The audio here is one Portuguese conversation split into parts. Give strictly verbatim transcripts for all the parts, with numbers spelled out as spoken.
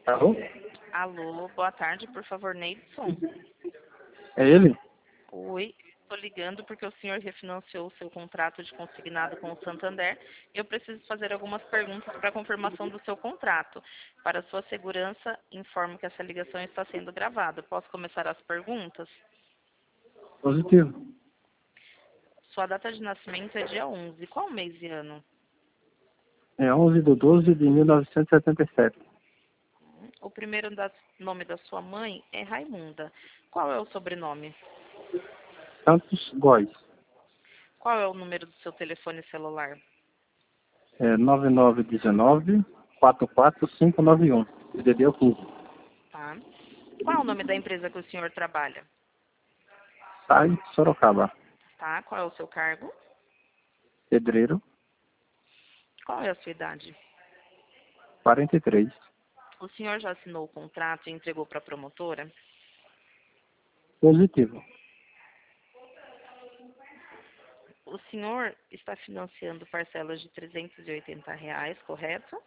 Alô? Alô, boa tarde, por favor, Neidson. É ele? Oi, estou ligando porque o senhor refinanciou o seu contrato de consignado com o Santander e eu preciso fazer algumas perguntas para confirmação do seu contrato. Para sua segurança, informo que essa ligação está sendo gravada. Posso começar as perguntas? Positivo. Sua data de nascimento é dia onze. Qual mês e ano? É onze de doze de mil novecentos e setenta e sete. O primeiro da- nome da sua mãe é Raimunda. Qual é o sobrenome? Santos Góes. Qual é o número do seu telefone celular? É nove nove um nove, quatro quatro cinco nove um. D D D é o quinze. Tá. Qual é o nome da empresa que o senhor trabalha? Sai Sorocaba. Tá. Qual é o seu cargo? Pedreiro, Qual é a sua idade? quarenta e três. O senhor já assinou o contrato e entregou para a promotora? Positivo. O senhor está financiando parcelas de trezentos e oitenta reais, correto?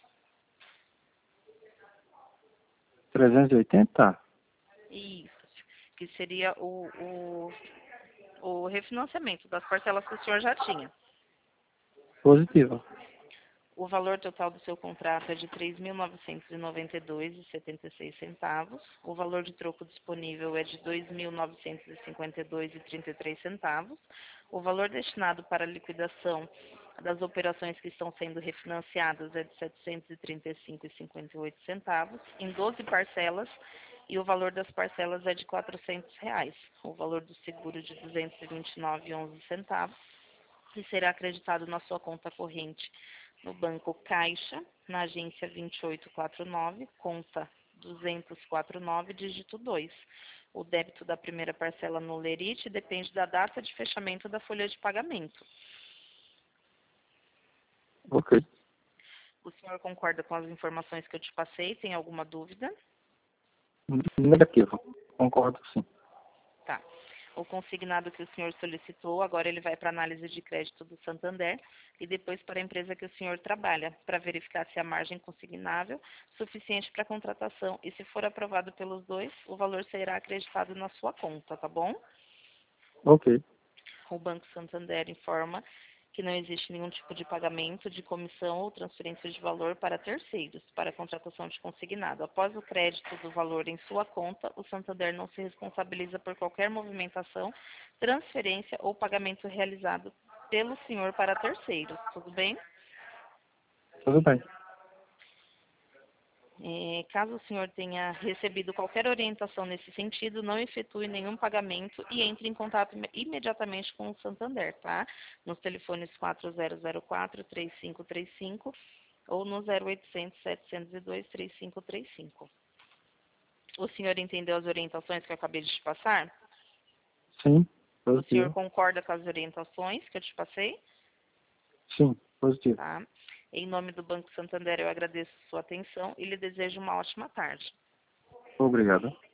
trezentos e oitenta? Isso. Que seria o, o, o refinanciamento das parcelas que o senhor já tinha. Positivo. O valor total do seu contrato é de três mil novecentos e noventa e dois reais e setenta e seis centavos. O valor de troco disponível é de dois mil novecentos e cinquenta e dois reais e trinta e três centavos. O valor destinado para a liquidação das operações que estão sendo refinanciadas é de setecentos e trinta e cinco reais e cinquenta e oito centavos, em doze parcelas, e o valor das parcelas é de quatrocentos reais. O valor do seguro de duzentos e vinte e nove reais e onze centavos, que será acreditado na sua conta corrente no Banco Caixa, na agência vinte e oito quarenta e nove, conta duzentos e quarenta e nove, dígito dois. O débito da primeira parcela no Lerite depende da data de fechamento da folha de pagamento. Ok. O senhor concorda com as informações que eu te passei? Tem alguma dúvida? Negativo. Concordo, sim. Tá. O consignado que o senhor solicitou, agora ele vai para análise de crédito do Santander e depois para a empresa que o senhor trabalha, para verificar se a margem consignável é suficiente para a contratação. E se for aprovado pelos dois, o valor será acreditado na sua conta, tá bom? Ok. O Banco Santander informa que não existe nenhum tipo de pagamento de comissão ou transferência de valor para terceiros, para a contratação de consignado. Após o crédito do valor em sua conta, o Santander não se responsabiliza por qualquer movimentação, transferência ou pagamento realizado pelo senhor para terceiros. Tudo bem? Tudo bem. É, caso o senhor tenha recebido qualquer orientação nesse sentido, não efetue nenhum pagamento e entre em contato im- imediatamente com o Santander, tá? Nos telefones quatro zero zero quatro, três cinco três cinco ou no zero oitocentos, setecentos e dois, trinta e cinco trinta e cinco. O senhor entendeu as orientações que eu acabei de te passar? Sim. O senhor Positivo. concorda com as orientações que eu te passei? Sim. Positivo. Tá? Em nome do Banco Santander, eu agradeço sua atenção e lhe desejo uma ótima tarde. Obrigado.